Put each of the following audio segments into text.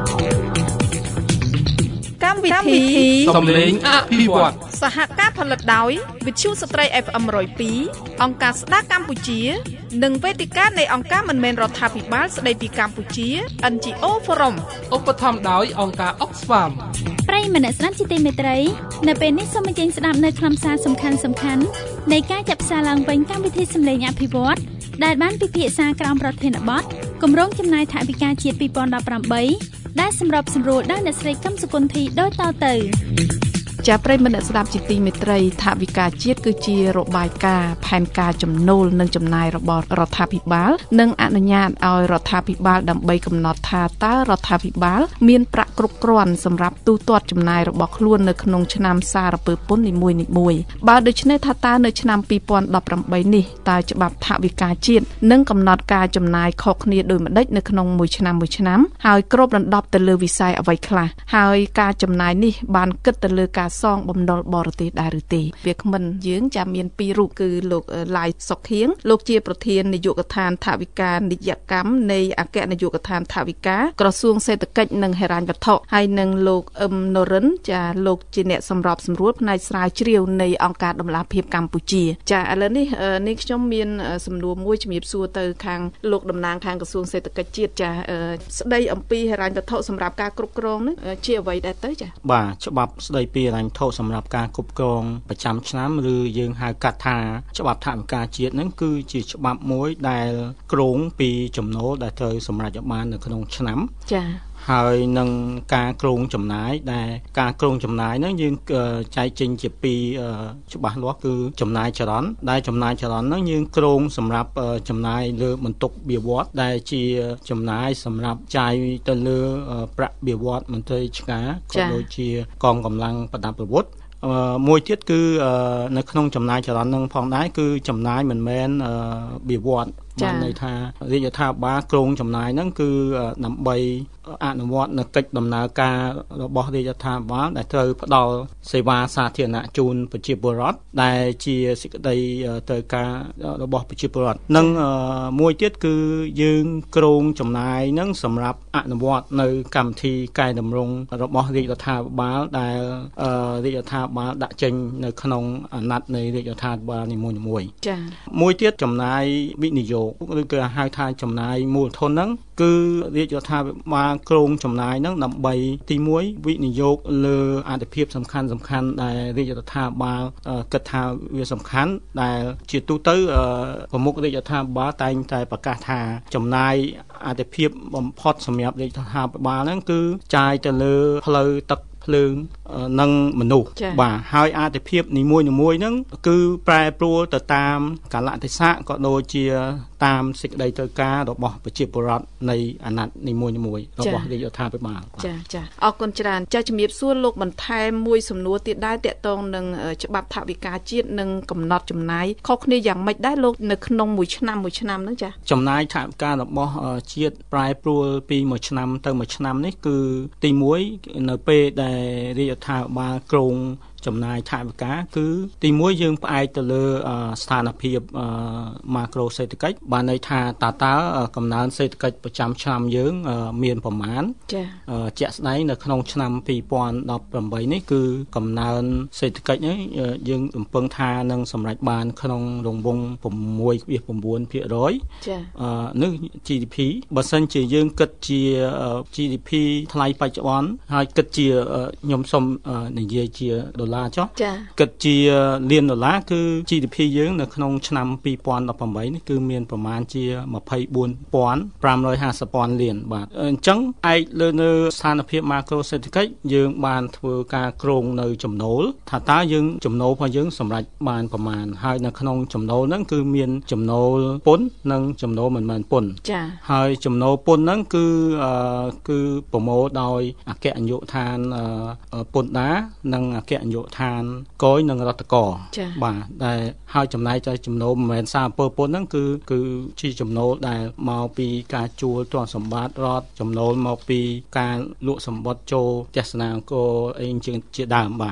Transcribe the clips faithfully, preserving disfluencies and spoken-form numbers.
កម្មវិធីសំឡេងអភិវឌ្ឍសហការផលិតដោយវិទ្យុស្ត្រី เอฟ เอ็ม one oh two អង្គការស្ដារកម្ពុជានិងវេទិកានៃអង្គការមិនមែនរដ្ឋាភិបាលស្ដីពីកម្ពុជា เอ็น จี អូ Forum ឧបត្ថម្ភដោយអង្គការ Oxfam ប្រិយមិត្តអ្នកស្ដាប់ជាទីមេត្រីនៅពេលនេះសូមអញ្ជើញស្ដាប់នៅខ្លឹមសារសំខាន់សំខាន់នៃការចាក់ផ្សាយឡើងវិញកម្មវិធីសំឡេងអភិវឌ្ឍដែលបានពិភាក្សាក្រោមប្រធានបទគម្រោងចំណាយថវិកាជាតិtwenty eighteenដែលសម្របសម្រួលដោយអ្នកស្រីកឹមសុគន្ធីដោយតទៅជាប្រិយមិត្តអ្នកស្ដាប់ជាទីមេត្រីថវិកាជាតិគឺជារបាយការណ៍ផែនការចំណូលនិងចំណាយរបស់រដ្ឋាភិបាលនិងអនុញ្ញាតឲ្យរដ្ឋាភិបាលដើម្បីកំណត់ថាតើរដ្ឋាភិបាលមានប្រាក់គ្រប់គ្រាន់សម្រាប់ទូទាត់ចំណាយរបស់ខ្លួននៅក្នុងឆ្នាំសារពើពន្ធនីមួយៗបើដូច្នេះថាតើនៅឆ្នាំtwenty eighteenនេះតើច្បាប់ថវិកាជាតិនឹងកំណត់ការចំណាយខុសគ្នាដូចម្តេចនៅក្នុងមួយឆ្នាំមួយឆ្នាំហើយគ្របដណ្ដប់ទៅលើវិស័យអ្វីខ្លះហើយការចំណាយនេះបានគិតទៅលើការសងបំណុលបរទេសដែរឬទេវាគ្មិនយើងចាំមានពីររូបគឺលោកឡាយសុកខៀងលោកជាប្រធាននាយកដ្ឋានថវិកានិយកម្មនៃអគ្គនាយកដ្ឋានថវិកាក្រសួងសេដ្ឋកិច្ចនិងហិរញ្ញវត្ថុហើយនិងលោកអឹមនរិនចាលោកជាអ្នកសម្របសម្រួលផ្នែកស្រាវជ្រាវនៃអង្គការដំឡាភិបកម្ពុជាចាឥឡូវនេះនេះខ្ញុំមានសំណួរមួយជំរាបសួរទៅខាងលោកតំណាងខាងក្រសួងសេដ្ឋកិច្ចជាតិចាស្ដីអំពីហិរញ្ញវត្ថុសម្រាប់ការគ្រប់គ្រងនេះជាអ្វីដែរទៅចាបាទច្បាប់ស្ដីពីហិរញ្ញវត្ថុសម្រាប់ការគ្រប់គ្រងប្រចាំឆ្នាំឬយើងហៅកាត់ថាច្បាប់ថវិកាជាតិហ្នឹងគឺជាច្បាប់មួយដែលគ្រោងពីចំណូលដែលត្រូវសម្រេចបាននៅក្នុងឆ្នាំចា៎ហើយនឹងការគ្រោងចំណាយដែលការគ្រោងចំណាយហ្នឹងយើងចែកចេញជាពីរច្បាស់លាស់គឺចំណាយចរន្តដែលចំណាយចរន្តហ្នឹងយើងគ្រោងសម្រាប់ចំណាយលើបន្ទុកបៀវត្សដែលជាចំណាយសម្រាប់ចាយទៅលើប្រាក់បៀវត្សមន្ត្រីឆ្ការក៏ដូចជាកងកម្លាំងប្រដាប់អាវុធមួយទៀតគឺនៅក្នុងចំណាយចរន្តនឹងផងដែរគឺចំណាយមិនមែនបៀវត្សបានន័យថារាជរដ្ឋាភិបាលគ្រោងចំណាយហ្នឹងគឺដើម្បីអនុវត្តនៅកិច្ចដំណើរការរបស់រាជរដ្ឋាភិបាលដែលត្រូវផ្ដល់សេវាសាធារណៈជូនប្រជាពលរដ្ឋដែលជាសេចក្តីត្រូវការរបស់ប្រជាពលរដ្ឋនិងមួយទៀតគឺយើងគ្រោងចំណាយហ្នឹងសម្រាប់អនុវត្តនៅកម្មវិធីកែតម្រង់របស់រាជរដ្ឋាភិបាលដែលរាជរដ្ឋាភិបាលដាក់ចេញនៅក្នុងអាណត្តិនៃរាជរដ្ឋាភិបាលនីមួយៗចា៎មួយទៀតចំណាយវិនិយោគឬក៏ហៅថាចំណាយមូលធនហ្នឹងគឺរាជរដ្ឋាភិបាលគ្រោងចំណាយហ្នឹងដើម្បីទីមួយវិនិយោគលើអាទិភាពសំខាន់សំខាន់ដែលរាជរដ្ឋាភិបាលគិតថាវាសំខាន់ដែលជាទូទៅប្រមុខរាជរដ្ឋាភិបាលតែងតែប្រកាសថាចំណាយអាទិភាពបំផុតសម្រាប់រាជរដ្ឋាភិបាលហ្នឹងគឺចាយទៅលើផ្លូវទឹកភ្លើងនិងមនុស្សបាទហើយអាទិភាពនីមួយៗហ្នឹងគឺប្រែប្រួលទៅតាមកាលៈទេសៈក៏ដូចជាតាមសេចក្តីត្រូវការរបស់ប្រជាពលរដ្ឋនៃអាណត្តិនីមួយៗរបស់រាជរដ្ឋាភិបាលចាចាអរគុណច្រើនចាជំរាបសួរលោកបន្ថែមមួយសំណួរទៀតដែរតាក់ទងនឹងច្បាប់ថវិកាជាតិនិងកំណត់ចំណាយខុសគ្នាយ៉ាងម៉េចដែរលោកនៅក្នុងមួយឆ្នាំមួយឆ្នាំហ្នឹងចាចំណាយថវិការបស់ជាតិប្រែប្រួលពីមួយឆ្នាំទៅមួយឆ្នាំនេះគឺទីមួយនៅពេលដែលរាជរដ្ឋាភិបាលគ្រោងចំណាយថវិកាគឺទីមួយយើងផ្អែកទៅលើស្ថានភាពម៉ាក្រូសេដ្ឋកិច្ចបានន័យថាតើតើកំណើនសេដ្ឋកិច្ចប្រចាំឆ្នាំយើងមានប្រមាណចា៎ជាក់ស្ដែងនៅក្នុងឆ្នាំtwenty eighteenនេះគឺកំណើនសេដ្ឋកិច្ចនេះយើងរំពឹងថានឹងសម្រេចបានក្នុងរង្វង់six point nineភាគរយចា៎នេះ ជី ឌី พี បើសិនជាយើងគិតជា ជី ឌី พี ថ្លៃបច្ចុប្បន្នហើយគិតជាខ្ញុំសូមនិយាយជាដុល្លារចុះគិតជាលានដុល្លារគឺ ជី ឌី พี យើងនៅក្នុងឆ្នាំtwenty eighteenនេះគឺមានប្រមាណជាtwenty-four thousand five hundred fiftyលានបាទអញ្ចឹងឯកលើនៅស្ថានភាពម៉ាក្រូសេដ្ឋកិច្ចយើងបានធ្វើការគ្រោងនៅចំណូលថាតើយើងចំណូលរបស់យើងសម្រេចបានប្រមាណហើយនៅក្នុងចំណូលហ្នឹងគឺមានចំណូលពន្ធនិងចំណូលមិនមែនពន្ធចា៎ហើយចំណូលពន្ធហ្នឹងគឺគឺប្រមូលដោយអគ្គនាយកដ្ឋានពន្ធដារនិងអគ្គនាយកដ្ឋានកយនិងរដ្ឋកោបាទដែលហើយចំណាយទៅចំណូលមិនមែនសារអំពើពន្ធហ្នឹងគឺគឺជាចំណូលដែលមកពីការជួលទ្រព្យសម្បត្តិរដ្ឋចំណូលមកពីការលក់សម្បត្តិចូលទស្សនាអង្គរអីជាដើមបាទ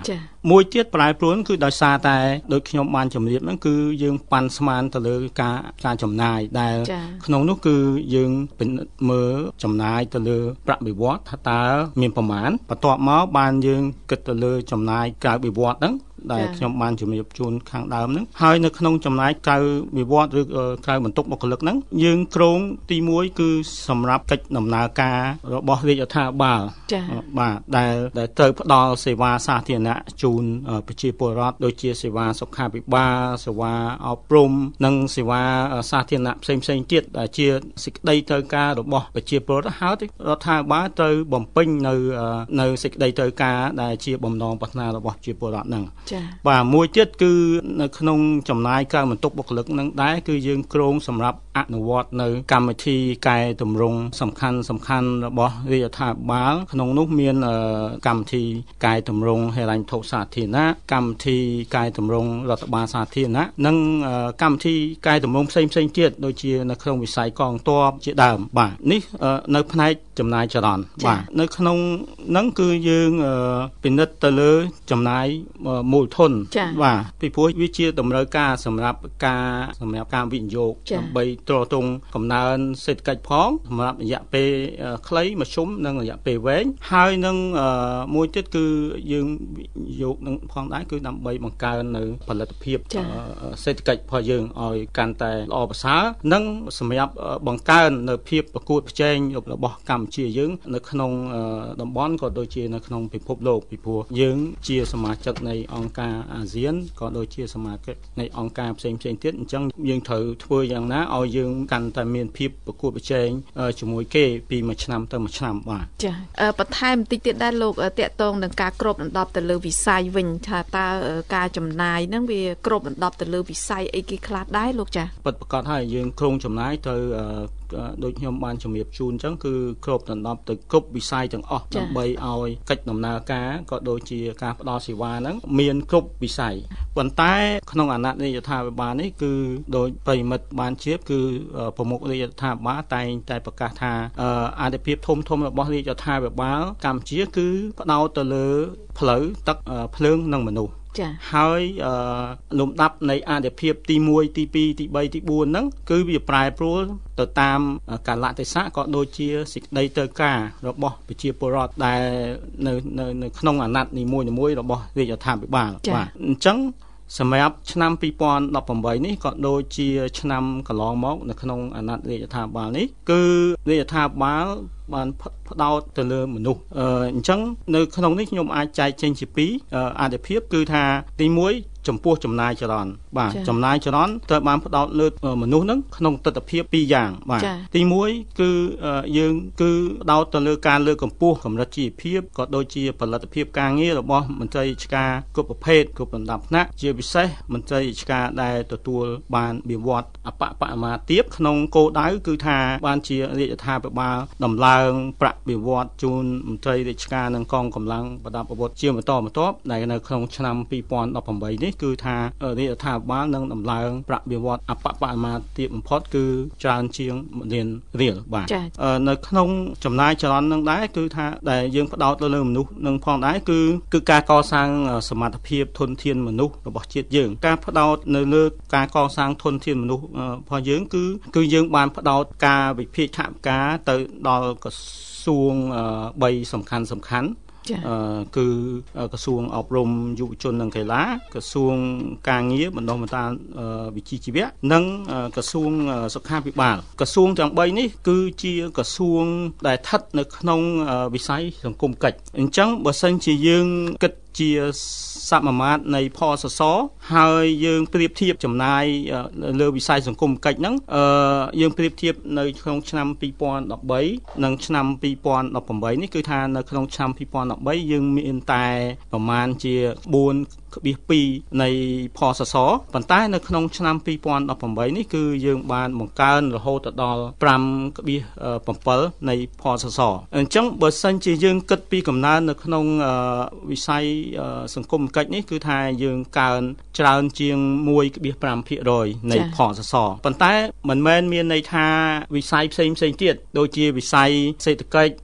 មួយទៀតប្រែប្រួលគឺដោយសារតែដូចខ្ញុំបានជម្រាបហ្នឹងគឺយើងប៉ាន់ស្មានទៅលើការការចំណាយដែលក្នុងនោះគឺយើងពិនិត្យមើលចំណាយទៅលើប្រាក់បៀវត្សថាតើមានប្រមាណបន្ទាប់មកបានយើងគិតទៅលើចំណាយក្រៅបៀវត្សហ្នឹងដែលខ្ញុំបានជំរាបជូនខាងដើមហ្នឹងហើយនៅក្នុងចំណាយក្រៅវិវត្តឬក្រៅបន្ទុកបុគ្គលិកហ្នឹងយើងគ្រោងទីមួយគឺសម្រាប់កិច្ចដំណើរការរបស់រាជរដ្ឋាភិបាលបាទដែលដែលត្រូវផ្ដល់សេវាសាធារណៈជូនប្រជាពលរដ្ឋដូចជាសេវាសុខាភិបាលសេវាអប់រំនិងសេវាសាធារណៈផ្សេងផ្សេងទៀតដែលជាសេចក្តីត្រូវការរបស់ប្រជាពលរដ្ឋហើយរដ្ឋាភិបាលត្រូវបំពេញនៅនៅសេចក្តីត្រូវការដែលជាបំណងប្រាថ្នារបស់ប្រជាពលរដ្ឋហ្នឹងបាទមួយទៀតគឺនៅក្នុងចំណាយក្រៅបន្ទុកបុគ្គលិកនឹងដែរគឺយើងគ្រោងសម្រាប់អនុវត្តនៅកម្មវិធីកែតម្រង់សំខាន់សំខាន់របស់រាជរដ្ឋាភិបាលក្នុងនោះមានកម្មវិធីកែតម្រង់ហិរញ្ញវត្ថុសាធារណៈកម្មវិធីកែតម្រង់រដ្ឋបាលសាធារណៈនិងកម្មវិធីកែតម្រង់ផ្សេងផ្សេងទៀតដូចជានៅក្នុងវិស័យកងទ័ពជាដើមបាទនេះនៅផ្នែកចំណាយចរន្តបាទនៅក្នុងហ្នឹងគឺយើងពិនិត្យទៅលើចំណាយមូលធនបាទពីព្រោះវាជាតម្រូវការសម្រាប់ការសម្រាប់ការវិនិយោគដើម្បីទ្រទ្រង់កំណើនសេដ្ឋកិច្ចផងសម្រាប់រយៈពេលខ្លីមធ្យមនិងរយៈពេលវែងហើយនឹងមួយទៀតគឺយើងវិនិយោគនឹងផងដែរគឺដើម្បីបង្កើននៅផលិតភាពសេដ្ឋកិច្ចរបស់យើងឲ្យកាន់តែល្អប្រសើរនិងសម្រាប់បង្កើននៅភាពប្រកួតប្រជែងរបស់កម្ពុជាយើងនៅក្នុងតំបន់ក៏ដូចជានៅក្នុងពិភពលោកពីព្រោះយើងជាសមាជិកនៃអង្គការអាស៊ានក៏ដូចជាសមាជិកនៃអង្គការផ្សេងផ្សេងទៀតអញ្ចឹងយើងត្រូវធ្វើយ៉ាងណាឲ្យយើងកាន់តែមានភាពប្រកួតប្រជែងជាមួយគេពីមួយឆ្នាំទៅមួយឆ្នាំបាទចា៎បន្ថែមបន្តិចទៀតដែរលោកតាក់ទងនឹងការគ្របដណ្ដប់ទៅលើវិស័យវិញថាតើការចំណាយហ្នឹងវាគ្របដណ្ដប់ទៅលើវិស័យអីគេខ្លះដែរលោកចា៎ពិតប្រាកដហើយយើងក្រុងចំណាយទៅដូចខ្ញុំបានជំរាបជូនអញ្ចឹងគឺគ្របដណ្ដប់ទៅគ្រប់វិស័យទាំងអស់ដើម្បីឲ្យកិច្ចដំណើរការក៏ដូចជាការផ្ដល់សេវាហ្នឹងមានគ្រប់វិស័យប៉ុន្តែក្នុងអាណត្តិរាជរដ្ឋាភិបាលនេះគឺដោយប្រិមិត្តបានជ្រាបគឺប្រមុខរាជរដ្ឋាភិបាលតែងតែប្រកាសថាអាទិភាពធំធំរបស់រាជរដ្ឋាភិបាលកម្ពុជាគឺផ្ដោតទៅលើផ្លូវទឹកភ្លើងនិងមនុស្សហើយលំដាប់នៃអាទិភាពទីមួយទីពីរទីបីទីបួនហ្នឹងគឺវាប្រែប្រួលទៅតាមកាលៈទេសៈក៏ដូចជាសេចក្តីត្រូវការរបស់ប្រជាពលរដ្ឋដែលនៅនៅក្នុងអាណត្តិនីមួយៗរបស់រាជរដ្ឋាភិបាលបាទអញ្ចឹងសម្រាប់ឆ្នាំពីរពាន់ដប់ប្រាំបីនេះក៏ដូចជាឆ្នាំកន្លងមកនៅក្នុងអាណត្តិរាជរដ្ឋាភិបាលនេះគឺរាជរដ្ឋាភិបាលបានផ្ដោតទៅលើមនុស្សអញ្ចឹងនៅក្នុងនេះខ្ញុំអាចចែកចេញជាពីរអាទិភាពគឺថាទីមួយចំពោះចំណាយចរន្តបាទចំណាយចរន្តត្រូវបានផ្ដោតលើមនុស្សហ្នឹងក្នុងទិដ្ឋភាពពីរយ៉ាងបាទទីមួយគឺយើងគឺផ្ដោតទៅលើការលើកកម្ពស់កម្រិតជីវភាពក៏ដូចជាផលិតភាពការងាររបស់មន្ត្រីរាជការគ្រប់ប្រភេទគ្រប់លំដាប់ថ្នាក់ជាពិសេសមន្ត្រីរាជការដែលទទួលបានបៀវត្សអបបមាទាបក្នុងគោលដៅគឺថាបានជារាជរដ្ឋាភិបាលដំឡើងប្រាក់បៀវត្សជូនមន្ត្រីរាជការនិងកងកម្លាំងប្រដាប់អាវុធជាបន្តបន្ទាប់ដែលនៅក្នុងឆ្នាំពីរពាន់ដប់ប្រាំបីនេះគឺថារាជរដ្ឋាភិបាលនឹងដំឡើងប្រាក់បៀវត្សអបបមាទាបបំផុតគឺច្រើនជាងលានរៀលបាទនៅក្នុងចំណាយចរន្តនឹងដែរគឺថាដែលយើងផ្ដោតទៅលើមនុស្សនឹងផងដែរគឺគឺការកសាងសមត្ថភាពធនធានមនុស្សរបស់ជាតិយើងការផ្ដោតនៅលើការកសាងធនធានមនុស្សរបស់យើងគឺគឺយើងបានផ្ដោតការវិភាគថវិកាទៅដល់ក្រសួងបីសំខាន់សំខាន់គឺក្រសួងអប់រំយុវជននិងកីឡាក្រសួងការងារបណ្ដុះបណ្ដាលវិជ្ជាជីវៈនិងក្រសួងសុខាភិបាលក្រសួងទាំងបីនេះគឺជាក្រសួងដែលស្ថិតនៅក្នុងវិស័យសង្គមកិច្ចអញ្ចឹងបើសិនជាយើងគិតជាសមាមាត្រនៃផសសហើយយើងប្រៀបធៀបចំណាយលើវិស័យសង្គមកិច្ចហ្នឹងយើងប្រៀបធៀបនៅក្នុងឆ្នាំពីរពាន់ដប់បីនិងឆ្នាំពីរពាន់ដប់ប្រាំបីនេះគឺថានៅក្នុងឆ្នាំពីរពាន់ដប់បីយើងមានតែប្រមាណជាបួនក្បៀសពីរនៃផសសប៉ុន្តែនៅក្នុងឆ្នាំពីរពាន់ដប់ប្រាំបីនេះគឺយើងបានបង្កើនរហូតដល់ប្រាំក្បៀសប្រាំbảyនៃផសសអញ្ចឹងបើសិនជាយើងគិតពីកំណើននៅក្នុងវិស័យសង្គមកិច្ចនេះគឺថាយើងកើនច្រើនជាងមួយក្បៀសប្រាំភាគរយនៃផសសប៉ុន្តែមិនមែនមានន័យថាវិស័យផ្សេងផ្សេងទៀតដូចជាវិស័យសេដ្ឋកិច្ច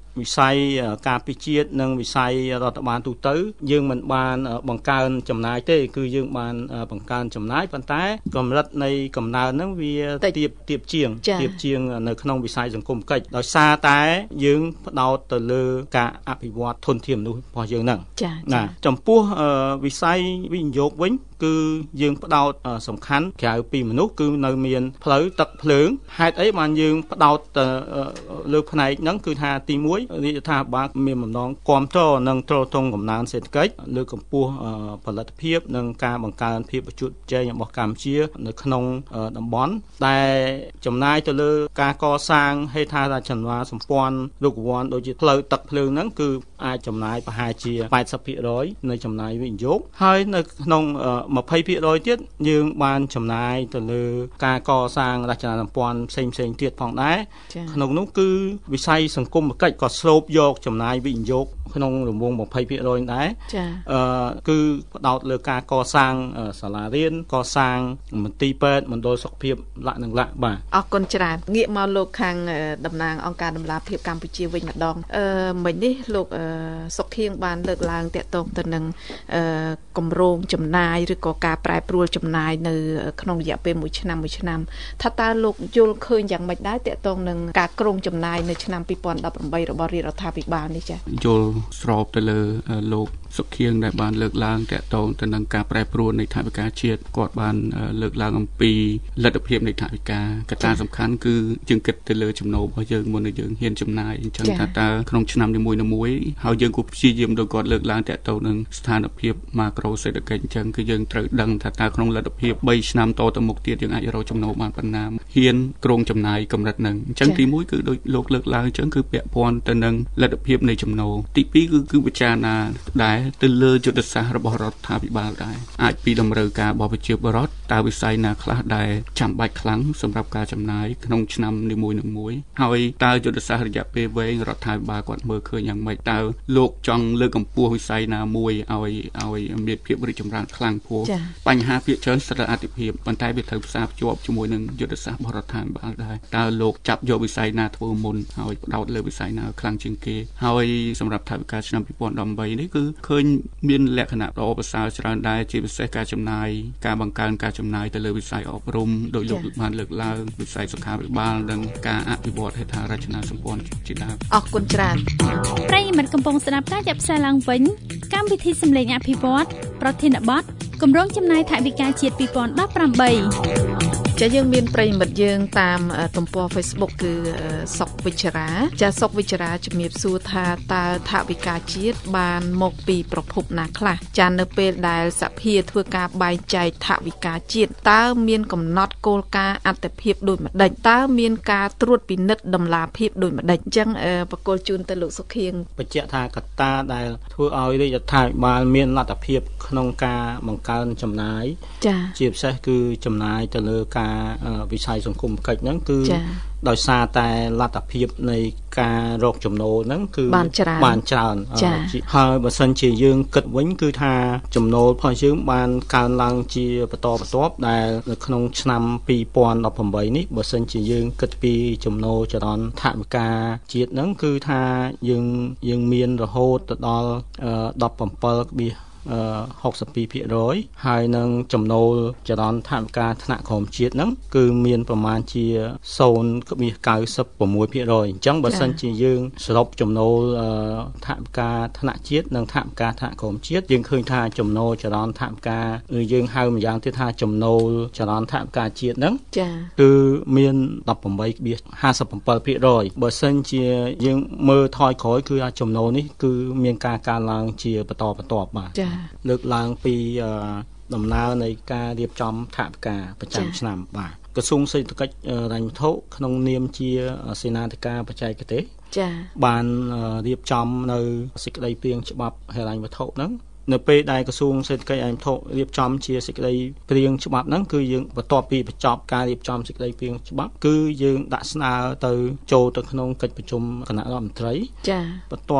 វិស័យការពារជាតិនិងវិស័យរដ្ឋបាលទូទៅយើងមិនបានបង្កើនចំណាយទេគឺយើងបានបង្កើនចំណាយប៉ុន្តែកម្រិតនៃកំណើនហ្នឹងវាទៀបទៀបជាងទៀបជាងនៅក្នុងវិស័យសង្គមកិច្ចដោយសារតែយើងផ្ដោតទៅលើការអភិវឌ្ឍធនធានមនុស្សរបស់យើងហ្នឹងណាចំពោះវិស័យវិនិយោគវិញគឺយើងផ្ដោតសំខាន់ក្រៅពីមនុស្សគឺនៅមានផ្លូវទឹកភ្លើងហេតុអីបានយើងផ្ដោតលើផ្នែកហ្នឹងគឺថាទីមួយរាជរដ្ឋាភិបាលមានបំណងគាំទ្រនិងទ្រទ្រង់កំណើនសេដ្ឋកិច្ចលើកកម្ពស់ផលិតភាពនិងការបង្កើនភាពប្រយុទ្ធប្រជែងរបស់កម្ពុជានៅក្នុងតំបន់ដែលចំណាយទៅលើការកសាងហេដ្ឋារចនាសម្ព័ន្ធរូបវន្តដូចជាផ្លូវទឹកភ្លើងហ្នឹងគឺអាចចំណាយប្រហែលជា 八十ភាគរយ នៃចំណាយវិនិយោគហើយនៅក្នុងยี่สิบភាគរយ ទៀតយើងបានចំណាយទៅលើការកសាងរចនាសម្ព័ន្ធផ្សេងផ្សេងទៀតផងដែរក្នុងនោះគឺវិស័យសង្គមកិច្ចក៏ស្រូបយកចំណាយវិនិយោគក្នុងរង្វង់ยี่สิบភាគរយ ដែរចាអឺគឺផ្ដោតលើការកសាងសាលារៀនកសាងមន្ទីរពេទ្យមណ្ឌលសុខភាពលក្ខនឹងលក្ខបាទអរគុណច្រើនងាកមកលោកខាងតំណាងអង្គការដំឡាភិបកម្ពុជាវិញម្ដងអឺមិញនេះលោកសុខខៀងបានលើកឡើងតាក់ទងទៅនឹងអឺគម្រោងចំណាយឬក៏ការប្រែប្រួលចំណាយនៅក្នុងរយៈពេលមួយឆ្នាំមួយឆ្នាំថាតើលោកយល់ឃើញយ៉ាងម៉េចដែរតាក់ទងនឹងការគ្រោងចំណាយនៅឆ្នាំยี่สิบสิบแปดរបស់រាជរដ្ឋាភិបាលនេះចា៎យល់ស្របទៅលើលោកសុខៀងដែលបានលើកឡើងតាក់ទងទៅនឹងការប្រែប្រួលនៃថវិកាជាតិគាត់បានលើកឡើងអំពីលទ្ធភាពនៃថវិកាកត្តាសំខាន់គឺយើងគិតទៅលើចំណូលរបស់យើងមុននឹងយើងហ៊ានចំណាយអញ្ចឹងថាតើក្នុងឆ្នាំនីមួយៗហើយយើងគួរព្យាយាមដោយគាត់លើកឡើងតាក់ទងនឹងស្ថានភាពម៉ាក្រូសេដ្ឋកិច្ចអញ្ចឹងគឺយើងត្រូវដឹងថាតើក្នុងលទ្ធភាពបីឆ្នាំតទៅមុខទៀតយើងអាចរកចំណូលបានប៉ុណ្ណាហ៊ានគ្រោងចំណាយកម្រិតហ្នឹងអញ្ចឹងទីមួយគឺដូចលោកលើកឡើងអញ្ចឹងគឺពាក់ព័ន្ធទៅនឹងលទ្ធភាពនៃចំណូលទីពីរគឺគឺពិចារណាដែរទៅលើយុទ្ធសាស្ត្ររបស់រដ្ឋាភិបាលដែរអាចពីតម្រូវការរបស់ប្រជាពលរដ្ឋតើវិស័យណាខ្លះដែលចាំបាច់ខ្លាំងសម្រាប់ការចំណាយក្នុងឆ្នាំនីមួយៗហើយតើយុទ្ធសាស្ត្ររយៈពេលវែងរដ្ឋាភិបាលគាត់មើលឃើញយ៉ាងម៉េចតើលោកចង់លើកកម្ពស់វិស័យណាមួយឲ្យឲ្យមានភាពរីកចម្រើនខ្លាំងព្រោះបញ្ហាភាគច្រើនស្ទើរអតិភិបប៉ុន្តែវាត្រូវផ្សារភ្ជាប់ជាមួយនឹងយុទ្ធសាស្ត្ររបស់រដ្ឋាភិបាលដែរតើលោកចាប់យកវិស័យណាធ្វើមុនហើយផ្ដោតលើវិស័យណាខ្លាំងជាងគេហើយសម្រាប់ថវិកាឆ្នាំยี่สิบสิบแปดនេះគឺឃើញមានលក្ខណៈល្អប្រសើរច្រើនដែរជាពិសេសការចំណាយការបង្កើនការចំណាយទៅលើវិស័យអប់រំដោយលោកបានលើកឡើងវិស័យសុខាភិបាលនិងការអភិវឌ្ឍហេដ្ឋារចនាសម្ព័ន្ធជាដើមអរគុណច្រើនប្រិយមិត្តកំពុងស្ដាប់ការចាប់ផ្សាយឡើងវិញកម្មវិធីសម្លេងអភិវឌ្ឍប្រធានបទគម្រោងចំណាយថវិកាជាតិยี่สิบสิบแปดចាយើងមានប្រិយមិត្តយើងតាមទំព័រ Facebook គឺសុកវិជ្ជរាចាសុកវិជ្ជរាជំរាបសួរថាតើថវិកាជាតិបានមកពីប្រភពណាខ្លះចានៅពេលដែលសភាធ្វើការបែងចែកថវិកាជាតិតើមានកំណត់គោលការណ៍អត្ថភាពដូចម្ដេចតើមានការត្រួតពិនិត្យតម្លាភាពដូចម្ដេចអញ្ចឹងបកគលជូនទៅលោកសុខៀងបញ្ជាក់ថាកត្តាដែលធ្វើឲ្យរាជរដ្ឋាភិបាលមានលទ្ធភាពក្នុងការបង្កើនចំណាយចាជាពិសេសគឺចំណាយទៅលើការវិស័យសង្គមកិច្ចហ្នឹងគឺដោយសារតែលទ្ធភាពនៃការរកចំណូលហ្នឹងគឺបានច្រើនបានច្រើនហើយបើសិនជាយើងគិតវិញគឺថាចំណូលរបស់យើងបានកើនឡើងជាបន្តបន្ទាប់ដែលនៅក្នុងឆ្នាំยี่สิบสิบแปดនេះបើសិនជាយើងគិតពីចំណូលចរន្តថវិកាជាតិហ្នឹងគឺថាយើងយើងមានរហូតទៅដល់ដប់bảyหกสิบสองភាគរយ ហើយនឹងចំណូលចរន្តថវិកាថ្នាក់ក្រោមជាតិហ្នឹងគឺមានប្រមាណជាศูนย์จุดเก้าสิบหกភាគរយ អញ្ចឹងបើសិនជាយើងសរុបចំណូលថវិកាថ្នាក់ជាតិនិងថវិកាថ្នាក់ក្រោមជាតិយើងឃើញថាចំណូលចរន្តថវិកាយើងហៅម្យ៉ាងទៀតថាចំណូលចរន្តថវិកាជាតិហ្នឹងចា៎គឺមានដប់eightจุดห้าสิบเจ็ดភាគរយ បើសិនជាយើងមើលថយក្រោយគឺចំណូលនេះគឺមានការកើនឡើងជាបន្តបន្ទាប់បាទលើកឡើងពីដំណើរនៃការរៀបចំថវិកាប្រចាំឆ្នាំបាទក្រសួងសេដ្ឋកិច្ចហិរញ្ញវត្ថុក្នុងនាមជាសេនាធិការបច្ចេកទេសចា៎បានរៀបចំនៅសេចក្តីព្រាងច្បាប់ហិរញ្ញវត្ថុហ្នឹងនៅពេលដែលក្រសួងសេដ្ឋកិច្ចហិរញ្ញវត្ថុរៀបចំជាសេចក្តីព្រាងច្បាប់ហ្នឹងគឺយើងបន្ទាប់ពីបញ្ចប់ការរៀបចំសេចក្តីព្រាងច្បាប់គឺយើងដាក់ស្នើទៅចូលទៅក្នុងកិច្ចប្រជុំគណៈរដ្ឋមន្ត្រីចា៎បន្ទាប់ម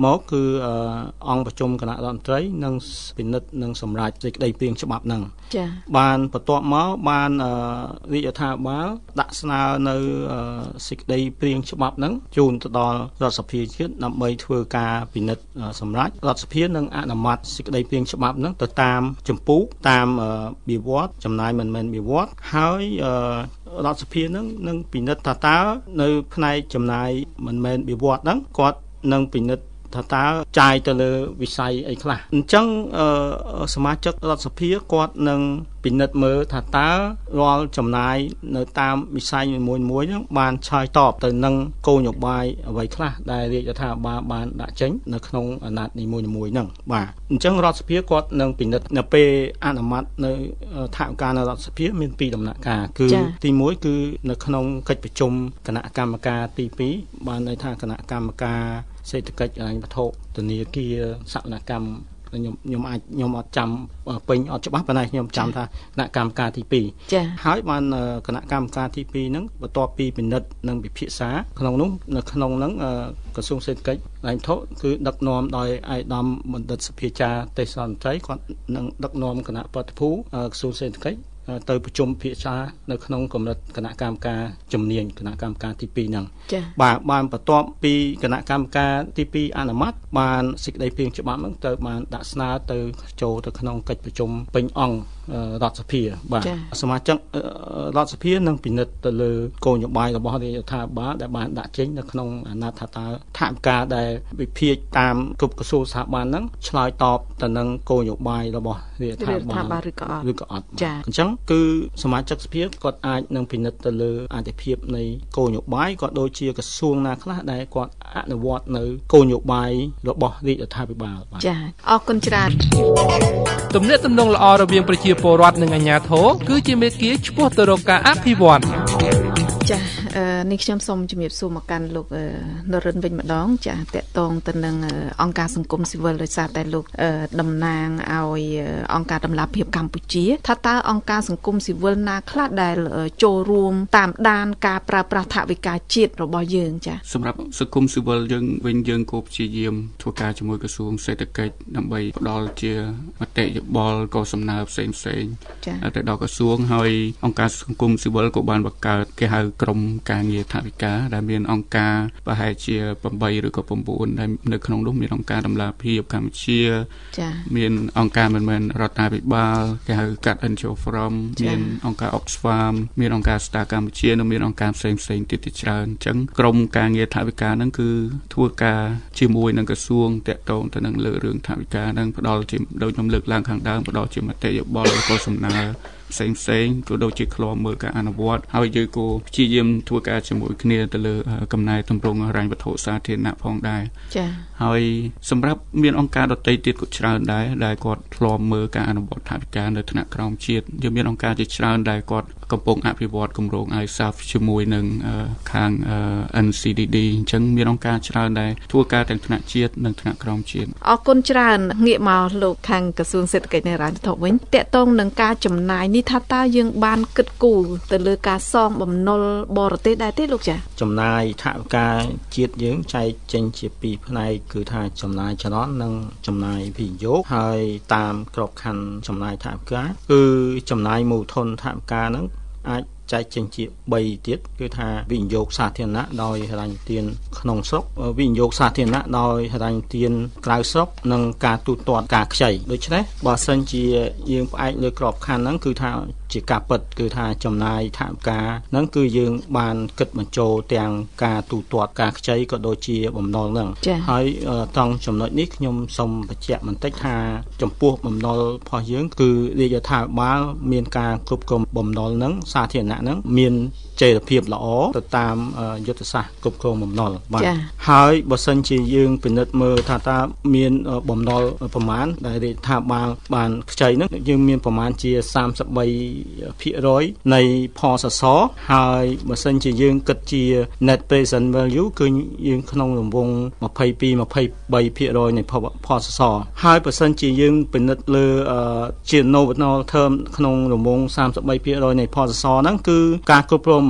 មកគឺអង្គប្រជុំគណៈរដ្ឋមន្ត្រីនិងពិនិត្យនិងសម្រេចសេចក្តីព្រាងច្បាប់ហ្នឹងចា៎បានបន្ទាប់មកបានរាជរដ្ឋាភិបាលដាក់ស្នើនៅសេចក្តីព្រាងច្បាប់ហ្នឹងជូនទៅដល់រដ្ឋសភាជាតិដើម្បីធ្វើការពិនិត្យសម្រេចរដ្ឋសភានឹងអនុម័តសេចក្តីព្រាងច្បាប់ហ្នឹងទៅតាមចម្ពោះតាមវិវត្តចំណាយមិនមែនវិវត្តហើយរដ្ឋសភានឹងនឹងពិនិត្យថាតើនៅផ្នែកចំណាយមិនមែនវិវត្តហ្នឹងគាត់នឹងពិនិត្យថាតើចាយទៅលើវិស័យអីខ្លះអញ្ចឹងសមាជិករដ្ឋសភាគាត់នឹងពិនិត្យមើលថាតើរាល់ចំណាយនៅតាមវិស័យមួយមួយហ្នឹងបានឆ្លើយតបទៅនឹងគោលនយោបាយអ្វីខ្លះដែលរាជរដ្ឋាភិបាលបានដាក់ចេញនៅក្នុងអាណត្តិនីមួយៗហ្នឹងបាទអញ្ចឹងរដ្ឋសភាគាត់នឹងពិនិត្យនៅពេលអនុម័តនៅថវិកានៅរដ្ឋសភាមានពីរដំណាក់កាលគឺទីមួយគឺនៅក្នុងកិច្ចប្រជុំគណៈកម្មការទីពីរបានន័យថាគណៈកម្មការសេដ្ឋកិច្ចហិរញ្ញវត្ថុធនាគារសវនកម្មខ្ញុំខ្ញុំអាចខ្ញុំអត់ចាំពេញអត់ច្បាស់ប៉ុន្តែខ្ញុំចាំថាគណៈកម្មការទីពីរចា៎ហើយបានគណៈកម្មការទីពីរហ្នឹងបន្ទាប់ពីពិនិត្យនិងពិភាក្សាក្នុងនោះនៅក្នុងហ្នឹងក្រសួងសេដ្ឋកិច្ចហិរញ្ញវត្ថុគឺដឹកនាំដោយឯកឧត្តមបណ្ឌិតសុភាចារទេសរដ្ឋមន្ត្រីគាត់នឹងដឹកនាំគណៈប្រតិភូក្រសួងសេដ្ឋកិច្ចទៅប្រជុំពិភាក្សានៅក្នុងកម្រិតគណៈកម្មការជំនាញគណៈកម្មការទីពីរហ្នឹងបាទបានបន្ទាប់ពីគណៈកម្មការទីពីរអនុម័តបានសេចក្តីព្រាងច្បាប់ហ្នឹងទៅបានដាក់ស្នើទៅចូលទៅក្នុងកិច្ចប្រជុំពេញអង្គរដ្ឋសភាបាទសមាជិករដ្ឋសភានឹងពិនិត្យទៅលើគោលនយោបាយរបស់រាជរដ្ឋាភិបាលដែលបានដាក់ចេញនៅក្នុងអាណត្តិថាតើថវិកាដែលវិភាគតាមគ្រប់ក្រសួងស្ថាប័នហ្នឹងឆ្លើយតបទៅនឹងគោលនយោបាយរបស់រាជរដ្ឋាភិបាលឬក៏អត់ឬក៏អត់ចា៎អញ្ចឹងគឺសមាជិកសភាគាត់អាចនឹងពិនិត្យទៅលើអត្ថប្រយោជន៍នៃគោលនយោបាយក៏ដូចជាក្រសួងណាខ្លះដែលគាត់អនុវត្តនៅគោលនយោបាយរបស់រាជរដ្ឋាភិបាលបាទចា៎អរគុណច្រើនទំនាក់ទំនងល្អរវាងប្រជាពលរដ្ឋនិងអាជ្ញាធរគឺជាមេគាឆ្ពោះទៅរកការអភិវឌ្ឍចា៎នេះខ្ញុំសូមជំរាបសួរមកកាន់លោកនរិនវិញម្ដងចា៎តកតងទៅនឹងអង្គការសង្គមស៊ីវិលដោយសារតែលោកតំណាងឲ្យអង្គការតម្លាភាពកម្ពុជាថាតើអង្គការសង្គមស៊ីវិលណាខ្លះដែលចូលរួមតាមដានការប្រើប្រាស់ថវិកាជាតិរបស់យើងចា៎សម្រាប់សង្គមស៊ីវិលយើងវិញយើងក៏ព្យាយាមធ្វើការជាមួយក្រសួងសេដ្ឋកិច្ចដើម្បីផ្ដល់ជាមតិយោបល់ក៏សំណើផ្សេងផ្សេងទៅដល់ក្រសួងហើយអង្គការសង្គមស៊ីវិលក៏បានបង្កើតគេហៅក្រុមការងារថវិកាដែលមានអង្គការប្រហែលជាeightឬក៏nineដែលនៅក្នុងនោះមានអង្គការតម្លាភាពកម្ពុជាចា៎មានអង្គការមិនមែនរដ្ឋាភិបាលគេហៅ Cut and Show From មានអង្គការ Oxfam មានអង្គការ Star កម្ពុជានិងមានអង្គការផ្សេងផ្សេងទៀតជាច្រើនអញ្ចឹងក្រុមការងារថវិកាហ្នឹងគឺធ្វើការជាមួយនឹងក្រសួងតាក់ទងទៅនឹងលើរឿងថវិកាហ្នឹងផ្ដល់ជាដូចខ្ញុំលើកឡើងខាងដើមផ្ដល់ជាមតិយោបល់ឬក៏សំណើផ្សេងផ្សេងក៏ដូចជាឃ្លាំមើលការអនុវត្តហើយយើងក៏ព្យាយាមធ្វើការជាមួយគ្នាទៅលើកំណែទម្រង់ហិរញ្ញវត្ថុសាធារណៈផងដែរចា៎ហើយសម្រាប់មានអង្គការដទៃទៀតក៏ច្រើនដែរដែលគាត់ឃ្លាំមើលការអនុវត្តថវិកានៅថ្នាក់ក្រោមជាតិយើងមានអង្គការជាច្រើនដែលគាត់កំពុងអភិវឌ្ឍគម្រោង I S A F ជាមួយនឹងខាង N C D D អញ្ចឹងមានអង្គការច្រើនដែរធ្វើការទាំងថ្នាក់ជាតិនិងថ្នាក់ក្រោមជាតិអរគុណច្រើនងាកមកលោកខាងក្រសួងសេដ្ឋកិច្ចនិងហិរញ្ញវត្ថុវិញតកតងនឹងការចំណាយនេះថាតើយើងបានគិតគូរទៅលើការសងបំណុលបរទេសដែរទេលោកចា៎ចំណាយថវិកាជាតិយើងចែកចេញជាពីរផ្នែកគឺថាចំណាយចរន្តនិងចំណាយវិនិយោគហើយតាមក្របខ័ណ្ឌចំណាយថវិកាគឺចំណាយមូលធនថវិកាហ្នឹងអាចចែកចេញជា3ទៀតគឺថាវិនិយោគសាធារណៈដោយហិរញ្ញទានក្នុងស្រុកវិនិយោគសាធារណៈដោយហិរញ្ញទានក្រៅស្រុកនិងការទូទាត់ការខ្ចីដូច្នេះបើសិនជាយើងផ្អែកលើក្របខ័ណ្ឌហ្នឹងគឺថាជាការពិតគឺថាចំណាយថវិកាហ្នឹងគឺយើងបានគិតបញ្ចូលទាំងការទូទាត់ការខ្ចីក៏ដូចជាបំណុលហ្នឹងហើយត្រង់ចំណុចនេះខ្ញុំសូមបញ្ជាក់បន្តិចថាចំពោះបំណុលរបស់យើងគឺរាជរដ្ឋាភិបាលមានការគ្រប់គ្រងបំណុលហ្នឹងសាធារណៈហ្នឹងមានចីរភាពល្អទៅតាមយុទ្ធសាស្ត្រគ្រប់គ្រងបំណុលបាទហើយបើសិនជាយើងពិនិត្យមើលថាតើមានបំណុលប្រមាណដែលរាជរដ្ឋាភិបាលបានខ្ចីហ្នឹងយើងមានប្រមាណជាthirty-threeភាគរយនៃផលសសរហើយបើសិនជាយើងគិតជា net present value គឺយើងក្នុងរង្វង់twenty-two to twenty-threeភាគរយនៃផលសសរហើយបើសិនជាយើងពិនិត្យលើជា nominal term ក្នុងរង្វង់thirty-threeភាគរយនៃផលសសរហ្នឹងគឺការគ្រប់គ្រងបំ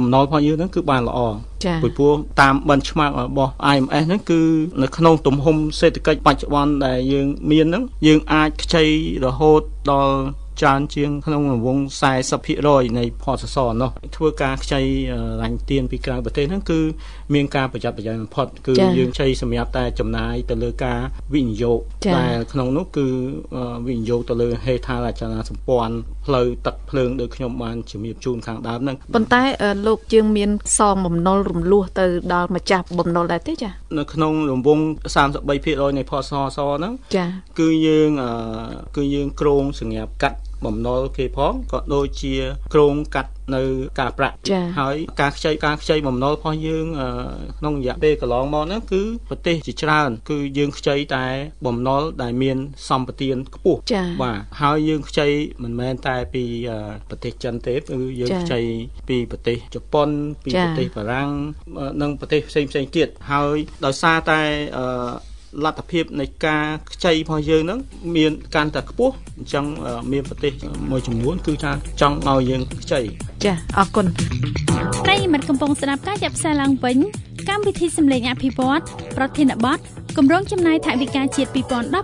បំណុលរបស់យើងហ្នឹងគឺបានល្អពីព្រោះតាមbenchmark របស់ I M F ហ្នឹងគឺនៅក្នុងទំហំសេដ្ឋកិច្ចបច្ចុប្បន្នដែលយើងមានហ្នឹងយើងអាចខ្ចីរហូតដល់ច្រើនជាងក្នុងរង្វង់สี่สิบភាគរយ នៃផលសសរនោះធ្វើការខ្ចីរ៉ាញ់ទានពីក្រៅប្រទេសហ្នឹងគឺមានការប្រយ័ត្នប្រយែងបំផុតគឺយើងខ្ចីសម្រាប់តែចំណាយទៅលើការវិនិយោគដែលក្នុងនោះគឺវិនិយោគទៅលើហេដ្ឋារចនាសម្ព័ន្ធផ្លូវទឹកភ្លើងដូចខ្ញុំបានជំរាបជូនខាងដើមហ្នឹងប៉ុន្តែលោកយើងមានសងបំណុលរំលោះទៅដល់ម្ចាស់បំណុលដែរទេចានៅក្នុងរង្វង់三十三ភាគរយ នៃផលសសរហ្នឹងចាគឺយើងគឺយើងគ្រោងសម្រាប់កាត់បំណុលគេផងក៏ដូចជាគ្រោងកាត់នៅការប្រាក់ហើយការខ្ចីការខ្ចីបំណុលរបស់យើងក្នុងរយៈពេលកន្លងមកហ្នឹងគឺប្រទេសជាច្រើនគឺយើងខ្ចីតែបំណុលដែលមានសម្បទានខ្ពស់បាទហើយយើងខ្ចីមិនមែនតែពីប្រទេសចិនទេគឺយើងខ្ចីពីប្រទេសជប៉ុនពីប្រទេសបារាំងនិងប្រទេសផ្សេងផ្សេងទៀតហើយដោយសារតែលទ្ធភាពនៃការខ្ចីរបស់យើងហ្នឹងមានកាន់តែខ្ពស់អញ្ចឹងមានប្រទេសមួយចំនួនគឺថាចង់ឲ្យយើងខ្ចីចាអរគុណប្រិយមិត្តកំពុងស្ដាប់ការចាប់ផ្សាយឡើងវិញកម្មវិធីសម្លេងអភិវឌ្ឍប្រធានបទគម្រោងចំណាយថវិកាជាតិtwo thousand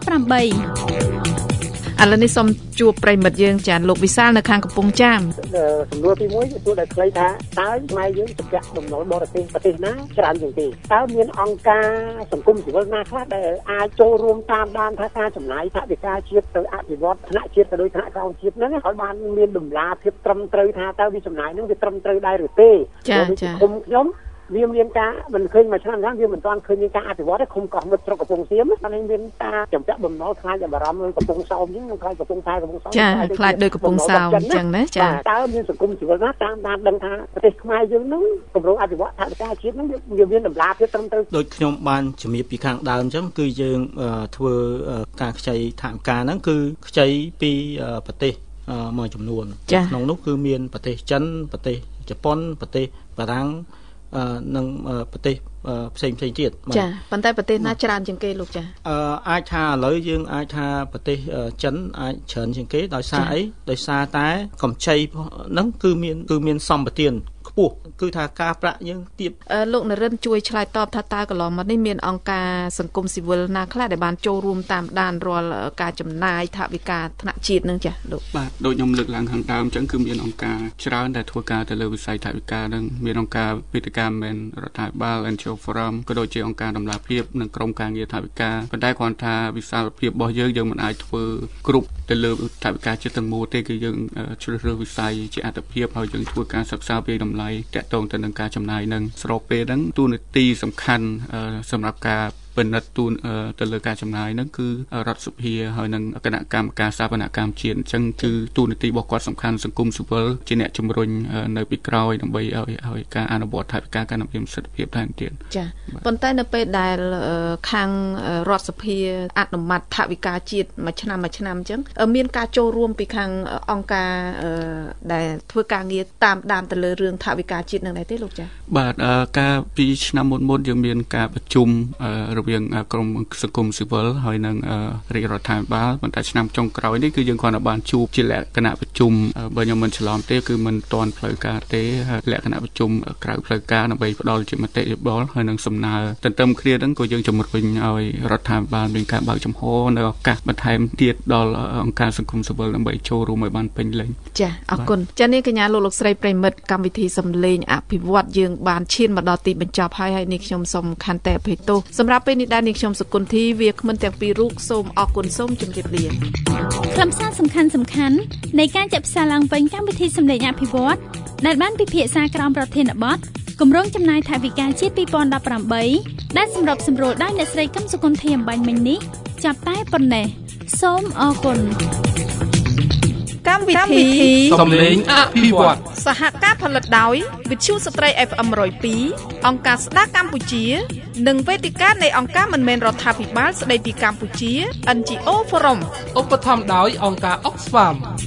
eighteen ឥឡូវនេះសូមជួបប្រិមិត្តយើងចាលោកវិសាលនៅខាងកំពង់ចាមសំណួរទីមួយគឺសួរដល់ខ្លីថាតើខ្មែរយើងសម្រាប់បំណុលបរទេសប្រទេសណាច្រើនជាងគេតើមានអង្គការសង្គមស៊ីវិលណាខ្លះដែលអាចចូលរួមតាមដានថាការចំណាយថវិកាជាតិទៅអភិវឌ្ឍថ្នាក់ជាតិទៅដោយថ្នាក់ក្រោមជាតិហ្នឹងឲ្យបានមានតម្លាភាពត្រឹមត្រូវថាតើវាចំណាយហ្នឹងវាត្រឹមត្រូវដែរឬទេចាចាខ្ញុំខ្ញុំវាមានការមិនឃើញមួយឆ្នាំហ្នឹងវាមិនទាន់ឃើញមានការអភិវឌ្ឍទេឃុំកោះមិត្តស្រុកកំពង់សៀមតែមានការចំពាក់បំណុលខ្លាចអារម្មណ៍កំពង់សោមអញ្ចឹងនឹងខ្លាចកំពង់ថៃកំពង់សោមចាខ្លាចដូចកំពង់សោមអញ្ចឹងណាចាតើមានសង្គមស៊ីវិលណាតាមដានដឹងថាប្រទេសខ្មែរយើងហ្នឹងគម្រោងអភិវឌ្ឍថវិកាជាតិហ្នឹងវាមានតម្លាភាពត្រឹមត្រូវដូចខ្ញុំបានជំរាបពីខាងដើមអញ្ចឹងគឺយើងធ្វើការខ្ចីថវិកាហ្នឹងគឺខ្ចីពីប្រទេសមួយចំនួនក្នុងនោះគឺមានប្រទេសចិនប្រទេសជប៉ុនប្រទេសបារាំងនិងប្រទេសផ្សេងផ្សេងទៀតចាប៉ុន្តែប្រទេសណាច្រើនជាងគេលោកចាអឺអាចថាឥឡូវយើងអាចថាប្រទេសចិនអាចច្រើនជាងគេដោយសារអីដោយសារតែកម្ចីហ្នឹងគឺមានគឺមានសម្បទានខ្ពស់គឺថាការប្រាក់យើងទៀតលោកនរិនជួយឆ្លើយតបថាតើកន្លងមកនេះមានអង្គការសង្គមស៊ីវិលណាខ្លះដែលបានចូលរួមតាមដានរាល់ការចំណាយថវិកាថ្នាក់ជាតិនឹងចាលោកបាទដូចខ្ញុំលើកឡើងខាងដើមអញ្ចឹងគឺមានអង្គការច្រើនដែលធ្វើការទៅលើវិស័យថវិកានឹងមានអង្គការវេទិកាមិនរដ្ឋាភិបាល N G O Forum ក៏ដូចជាអង្គការដំណាភាពនិងក្រុមការងារថវិកាប៉ុន្តែគ្រាន់ថាវិសាលភាពរបស់យើងយើងមិនអាចធ្វើគ្រប់ទៅលើថវិកាជាតិទាំងមូលទេគឺយើងជ្រើសរើសវិស័យជាអត្តភាពហើយយើងធ្វើការសិក្សាពីតម្លៃតាក់ទងទៅនឹងការចំណាយនឹងស្របពេលហ្នឹងទូនាទីសំខាន់សម្រាប់ការពិនិត្យទូនទៅលើការចំណាយហ្នឹងគឺរដ្ឋសភាហើយនិងគណៈកម្មការស្ថាបនកម្មជាតិអញ្ចឹងគឺទូនាទីរបស់គាត់សំខាន់សង្គមស៊ីវិលជាអ្នកជំរុញនៅពីក្រោយដើម្បីឲ្យឲ្យការអនុវត្តថវិកាការមានប្រសិទ្ធភាពថែមទៀតចាប៉ុន្តែនៅពេលដែលខាងរដ្ឋសភាអនុម័តថវិកាជាតិមួយឆ្នាំមួយឆ្នាំអញ្ចឹងមានការចូលរួមពីខាងអង្គការដែលធ្វើការងារតាមដានទៅលើរឿងថវិកាជាតិនឹងដែរទេលោកចាបាទការពីឆ្នាំមុនមុនយើងមានការប្រជុំរវាងក្រមសង្គមស៊ីវិលហើយនិងរាជរដ្ឋាភិបាលប៉ុន្តែឆ្នាំចុងក្រោយនេះគឺយើងគ្រាន់តែបានជួបជាលក្ខណៈប្រជុំបើខ្ញុំមិនច្រឡំទេគឺមិនទាន់ផ្លូវការទេលក្ខណៈប្រជុំក្រៅផ្លូវការដើម្បីផ្ដល់ជាមតិយោបល់ហើយនិងសំណើទន្ទឹមគ្នាហ្នឹងក៏យើងជំរុញឲ្យរដ្ឋាភិបាលមានការបើកចំហនៅឱកាសបន្ថែមទៀតដល់អង្គការសង្គមស៊ីវិលដើម្បីចូលរួមឲ្យបានពេញលេញចាអរគុណចានេះកញ្ញាលោកលោកស្រីប្រិមិត្តកម្មវិធីសំឡេងអភិវឌ្ឍយើងបានឈានមកដល់ទីបញ្ចប់ហើយហើយនេះខ្ញុំសូមខន្តីអភ័យទោសសម្រាប់ពេលនេះដែរនាងខ្ញុំសុគន្ធីវាគ្មិនទាំងពីររូបសូមអរគុណសូមជម្រាបលាខ្លឹមសារសំខាន់សំខាន់នៃការចាក់ផ្សាយឡើងវិញកម្មវិធីសម្លេងអភិវឌ្ឍដែលបានពិភាក្សាក្រោមប្រធានបទគម្រោងចំណាយថវិកាជាតិtwo thousand eighteenដែលសម្របសម្រួលដោយអ្នកស្រីកឹមសុគន្ធីអំបញ្ញមិញនេះចាប់តែប៉ុណ្ណេះសូមអរគុណកម្មវិធីសំឡេងអភិវឌ្ឍសហការផលិតដោយវិទ្យុស្ត្រី F M one oh twoអង្គការស្ដារកម្ពុជានិងវេទិកានៃអង្គការមិនមែនរដ្ឋាភិបាលស្ដីពីកម្ពុជា N G O Forum ឧបត្ថម្ភដោយអង្គការ Oxfam